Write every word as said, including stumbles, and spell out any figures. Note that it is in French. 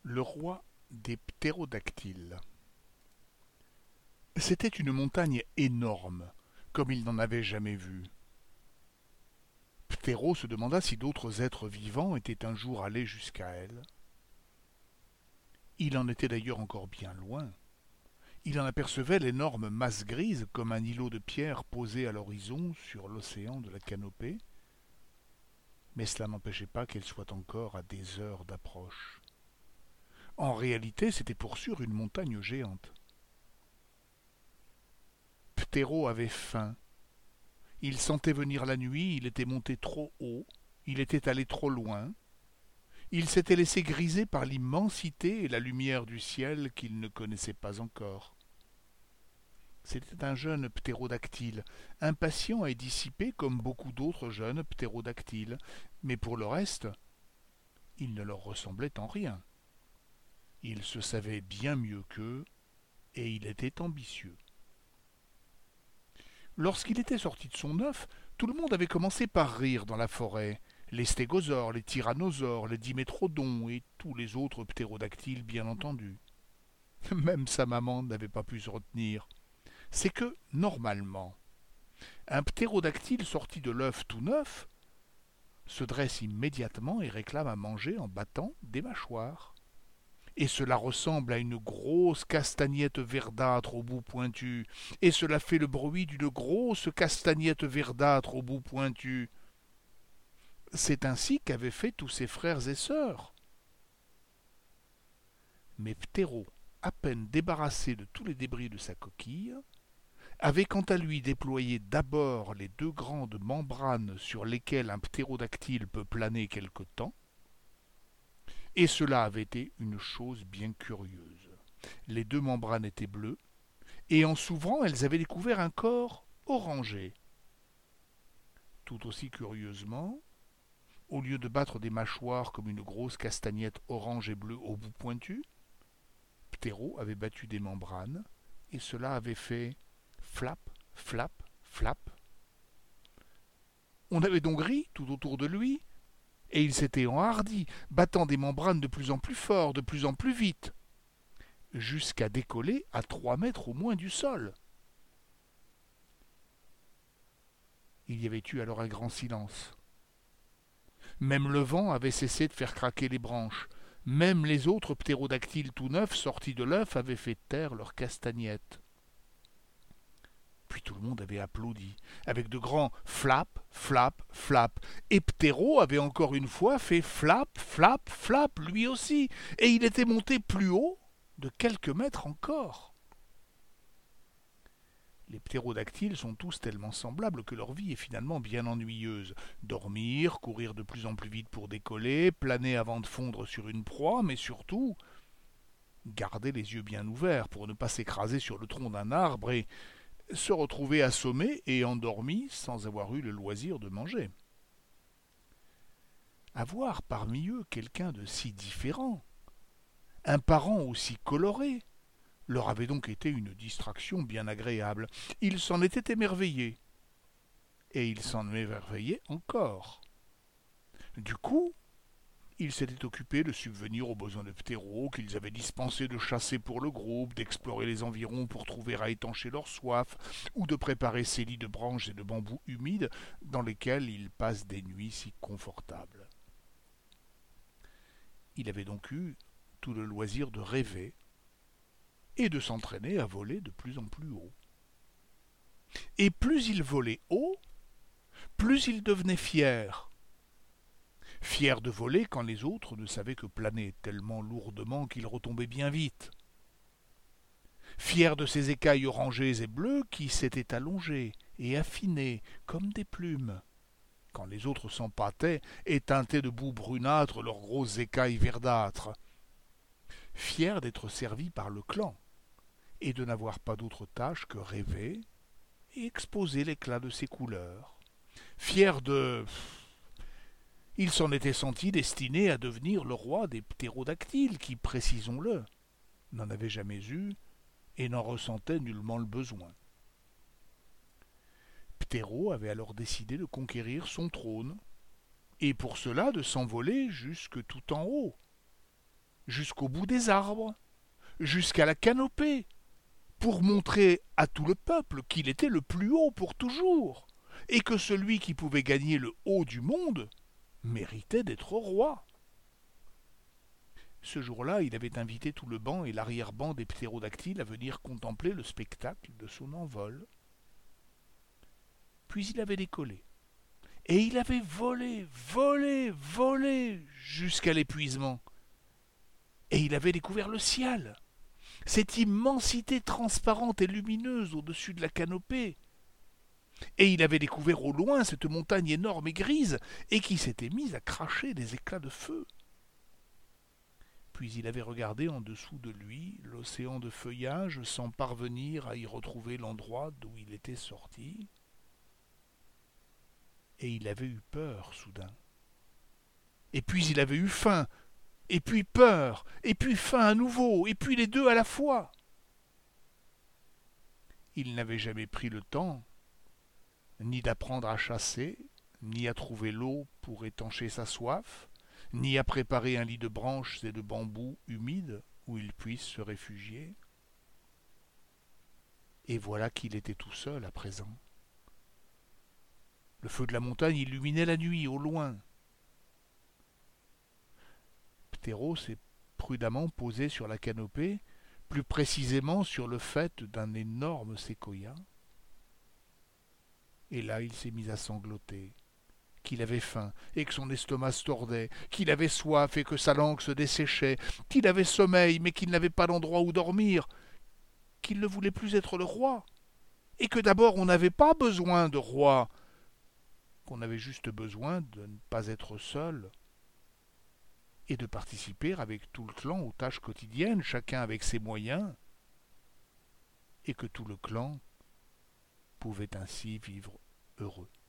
Le roi des ptérodactyles. C'était une montagne énorme, comme il n'en avait jamais vu. Ptéro se demanda si d'autres êtres vivants étaient un jour allés jusqu'à elle. Il en était d'ailleurs encore bien loin. Il en apercevait l'énorme masse grise comme un îlot de pierre posé à l'horizon sur l'océan de la canopée, mais cela n'empêchait pas qu'elle soit encore à des heures d'approche. En réalité, c'était pour sûr une montagne géante. Ptéro avait faim. Il sentait venir la nuit, il était monté trop haut, il était allé trop loin. Il s'était laissé griser par l'immensité et la lumière du ciel qu'il ne connaissait pas encore. C'était un jeune ptérodactyle, impatient et dissipé comme beaucoup d'autres jeunes ptérodactyles, mais pour le reste, il ne leur ressemblait en rien. Il se savait bien mieux qu'eux, et il était ambitieux. Lorsqu'il était sorti de son œuf, tout le monde avait commencé par rire dans la forêt. Les stégosaures, les tyrannosaures, les dimétrodons et tous les autres ptérodactyles, bien entendu. Même sa maman n'avait pas pu se retenir. C'est que, normalement, un ptérodactyle sorti de l'œuf tout neuf se dresse immédiatement et réclame à manger en battant des mâchoires. Et cela ressemble à une grosse castagnette verdâtre au bout pointu, et cela fait le bruit d'une grosse castagnette verdâtre au bout pointu. C'est ainsi qu'avaient fait tous ses frères et sœurs. Mais Ptéro, à peine débarrassé de tous les débris de sa coquille, avait quant à lui déployé d'abord les deux grandes membranes sur lesquelles un ptérodactyle peut planer quelque temps, et cela avait été une chose bien curieuse. Les deux membranes étaient bleues, et en s'ouvrant, elles avaient découvert un corps orangé. Tout aussi curieusement, au lieu de battre des mâchoires comme une grosse castagnette orange et bleue au bout pointu, Ptéro avait battu des membranes, et cela avait fait flap, flap, flap. On avait donc ri tout autour de lui, et il s'était enhardi, battant des membranes de plus en plus fort, de plus en plus vite, jusqu'à décoller à trois mètres au moins du sol. Il y avait eu alors un grand silence. Même le vent avait cessé de faire craquer les branches. Même les autres ptérodactyles tout neufs sortis de l'œuf avaient fait taire leurs castagnettes. Puis tout le monde avait applaudi, avec de grands flap, flap, flap. Et Ptéro avait encore une fois fait flap, flap, flap, lui aussi, et il était monté plus haut de quelques mètres encore. Les ptérodactyles sont tous tellement semblables que leur vie est finalement bien ennuyeuse. Dormir, courir de plus en plus vite pour décoller, planer avant de fondre sur une proie, mais surtout garder les yeux bien ouverts pour ne pas s'écraser sur le tronc d'un arbre et se retrouver assommé et endormi sans avoir eu le loisir de manger. Avoir parmi eux quelqu'un de si différent, un parent aussi coloré, leur avait donc été une distraction bien agréable. Ils s'en étaient émerveillés. Et ils s'en émerveillaient encore. Du coup, ils s'étaient occupés de subvenir aux besoins de Ptéro, qu'ils avaient dispensé de chasser pour le groupe, d'explorer les environs pour trouver à étancher leur soif, ou de préparer ces lits de branches et de bambous humides dans lesquels ils passent des nuits si confortables. Il avait donc eu tout le loisir de rêver et de s'entraîner à voler de plus en plus haut. Et plus il volait haut, plus il devenait fier. Fier de voler quand les autres ne savaient que planer tellement lourdement qu'il retombait bien vite. Fier de ses écailles orangées et bleues qui s'étaient allongées et affinées comme des plumes, quand les autres s'empâtaient et teintaient de boue brunâtre leurs grosses écailles verdâtres. Fier d'être servi par le clan, et de n'avoir pas d'autre tâche que rêver et exposer l'éclat de ses couleurs. Fier de... Il s'en était senti destiné à devenir le roi des ptérodactyles qui, précisons-le, n'en avait jamais eu et n'en ressentait nullement le besoin. Ptéro avait alors décidé de conquérir son trône, et pour cela de s'envoler jusque tout en haut. jusqu'au bout des arbres, jusqu'à la canopée, pour montrer à tout le peuple qu'il était le plus haut pour toujours, et que celui qui pouvait gagner le haut du monde méritait d'être roi. Ce jour-là, il avait invité tout le banc et l'arrière-ban des ptérodactyles à venir contempler le spectacle de son envol. Puis il avait décollé. Et il avait volé, volé, volé jusqu'à l'épuisement. Et il avait découvert le ciel, cette immensité transparente et lumineuse au-dessus de la canopée. Et il avait découvert au loin cette montagne énorme et grise, et qui s'était mise à cracher des éclats de feu. Puis il avait regardé en dessous de lui l'océan de feuillage sans parvenir à y retrouver l'endroit d'où il était sorti. Et il avait eu peur soudain. Et puis il avait eu faim, et puis peur, et puis faim à nouveau, et puis les deux à la fois. Il n'avait jamais pris le temps, ni d'apprendre à chasser, ni à trouver l'eau pour étancher sa soif, ni à préparer un lit de branches et de bambous humides où il puisse se réfugier. Et voilà qu'il était tout seul à présent. Le feu de la montagne illuminait la nuit au loin. Ptéro s'est prudemment posé sur la canopée, plus précisément sur le faîte d'un énorme séquoia. Et là il s'est mis à sangloter, qu'il avait faim et que son estomac se tordait, qu'il avait soif et que sa langue se desséchait, qu'il avait sommeil mais qu'il n'avait pas d'endroit où dormir, qu'il ne voulait plus être le roi, et que d'abord on n'avait pas besoin de roi, qu'on avait juste besoin de ne pas être seul et de participer avec tout le clan aux tâches quotidiennes, chacun avec ses moyens, et que tout le clan pouvait ainsi vivre heureux.